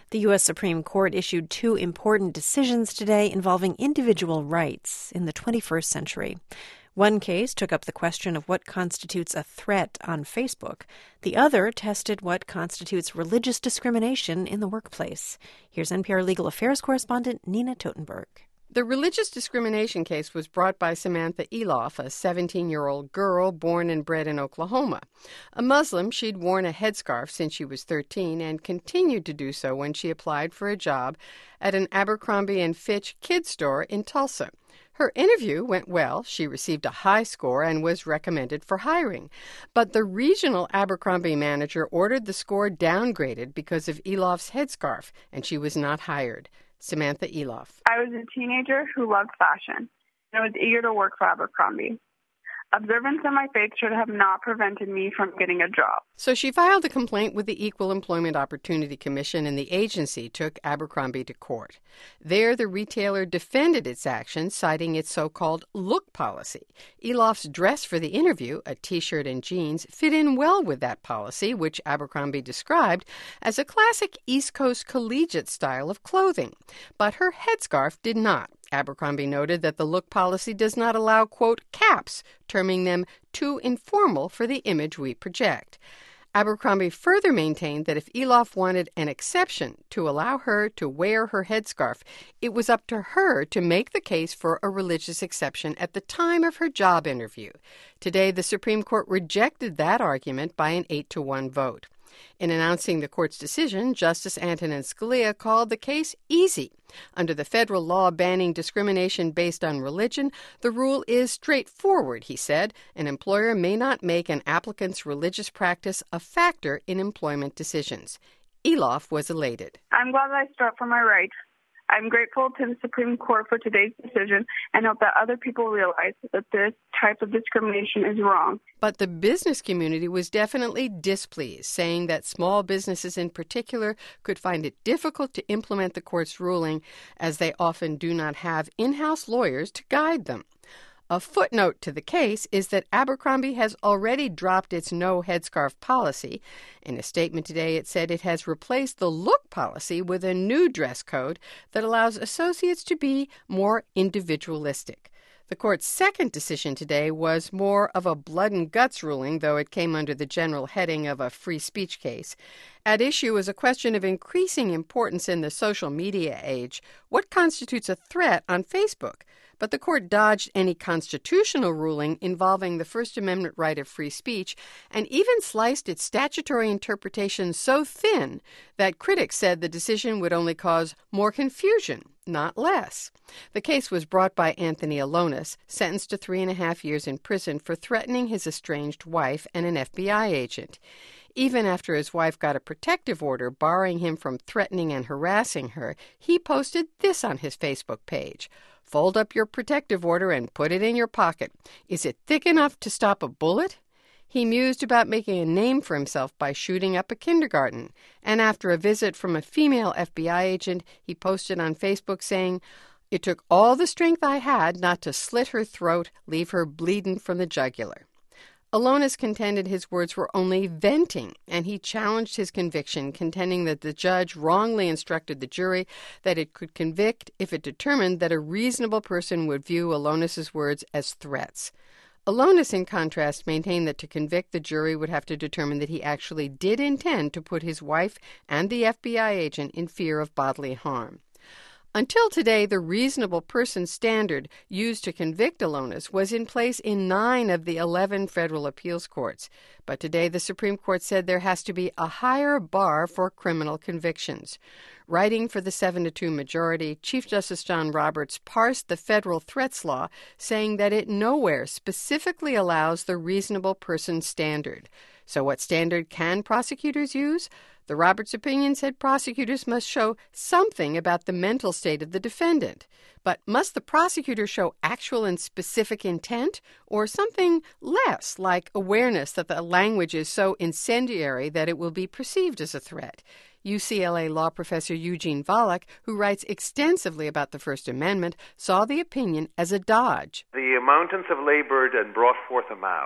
The U.S. Supreme Court issued two important decisions today involving individual rights in the 21st century. One case took up the question of what constitutes a threat on Facebook. The other tested what constitutes religious discrimination in the workplace. Here's NPR Legal Affairs correspondent Nina Totenberg. The religious discrimination case was brought by Samantha Eloff, a 17-year-old girl born and bred in Oklahoma. A Muslim, she'd worn a headscarf since she was 13 and continued to do so when she applied for a job at an Abercrombie & Fitch kids store in Tulsa. Her interview went well. She received a high score and was recommended for hiring. But the regional Abercrombie manager ordered the score downgraded because of Eloff's headscarf, and she was not hired. Samantha Eloff. I was a teenager who loved fashion, and I was eager to work for Abercrombie. Observance of my faith should have not prevented me from getting a job. So she filed a complaint with the Equal Employment Opportunity Commission, and the agency took Abercrombie to court. There, the retailer defended its action, citing its so-called look policy. Eloff's dress for the interview, a T-shirt and jeans, fit in well with that policy, which Abercrombie described as a classic East Coast collegiate style of clothing. But her headscarf did not. Abercrombie noted that the look policy does not allow, quote, caps, terming them too informal for the image we project. Abercrombie further maintained that if Eloff wanted an exception to allow her to wear her headscarf, it was up to her to make the case for a religious exception at the time of her job interview. Today, the Supreme Court rejected that argument by an 8-1 vote. In announcing the court's decision, Justice Antonin Scalia called the case easy. Under the federal law banning discrimination based on religion, the rule is straightforward, he said. An employer may not make an applicant's religious practice a factor in employment decisions. Eloff was elated. I'm glad that I stood up for my rights. I'm grateful to the Supreme Court for today's decision and hope that other people realize that this type of discrimination is wrong. But the business community was definitely displeased, saying that small businesses in particular could find it difficult to implement the court's ruling, as they often do not have in-house lawyers to guide them. A footnote to the case is that Abercrombie has already dropped its no headscarf policy. In a statement today, it said it has replaced the look policy with a new dress code that allows associates to be more individualistic. The court's second decision today was more of a blood and guts ruling, though it came under the general heading of a free speech case. At issue is a question of increasing importance in the social media age. What constitutes a threat on Facebook? But the court dodged any constitutional ruling involving the First Amendment right of free speech and even sliced its statutory interpretation so thin that critics said the decision would only cause more confusion, not less. The case was brought by Anthony Alonis, sentenced to 3.5 years in prison for threatening his estranged wife and an FBI agent. Even after his wife got a protective order barring him from threatening and harassing her, he posted this on his Facebook page. Fold up your protective order and put it in your pocket. Is it thick enough to stop a bullet? He mused about making a name for himself by shooting up a kindergarten. And after a visit from a female FBI agent, he posted on Facebook saying, "It took all the strength I had not to slit her throat, leave her bleeding from the jugular." Alonis contended his words were only venting, and he challenged his conviction, contending that the judge wrongly instructed the jury that it could convict if it determined that a reasonable person would view Alonis's words as threats. Alonis, in contrast, maintained that to convict, the jury would have to determine that he actually did intend to put his wife and the FBI agent in fear of bodily harm. Until today, the reasonable person standard used to convict Alonis was in place in 9 of the 11 federal appeals courts. But today, the Supreme Court said there has to be a higher bar for criminal convictions. Writing for the 7-2 majority, Chief Justice John Roberts parsed the federal threats law, saying that it nowhere specifically allows the reasonable person standard. So what standard can prosecutors use? The Roberts opinion said prosecutors must show something about the mental state of the defendant. But must the prosecutor show actual and specific intent, or something less, like awareness that the language is so incendiary that it will be perceived as a threat? UCLA law professor Eugene Volokh, who writes extensively about the First Amendment, saw the opinion as a dodge. The mountains have labored and brought forth a mouse.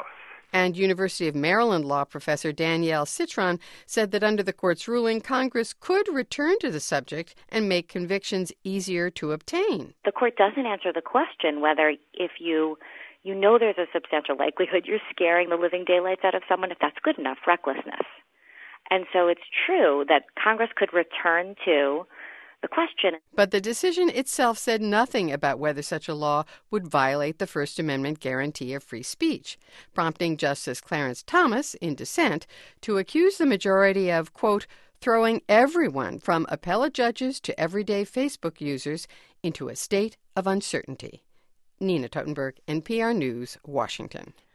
And University of Maryland law professor Danielle Citron said that under the court's ruling, Congress could return to the subject and make convictions easier to obtain. The court doesn't answer the question whether if you know there's a substantial likelihood you're scaring the living daylights out of someone, if that's good enough, recklessness. And so it's true that Congress could return to the question. But the decision itself said nothing about whether such a law would violate the First Amendment guarantee of free speech, prompting Justice Clarence Thomas, in dissent, to accuse the majority of, quote, throwing everyone from appellate judges to everyday Facebook users into a state of uncertainty. Nina Totenberg, NPR News, Washington.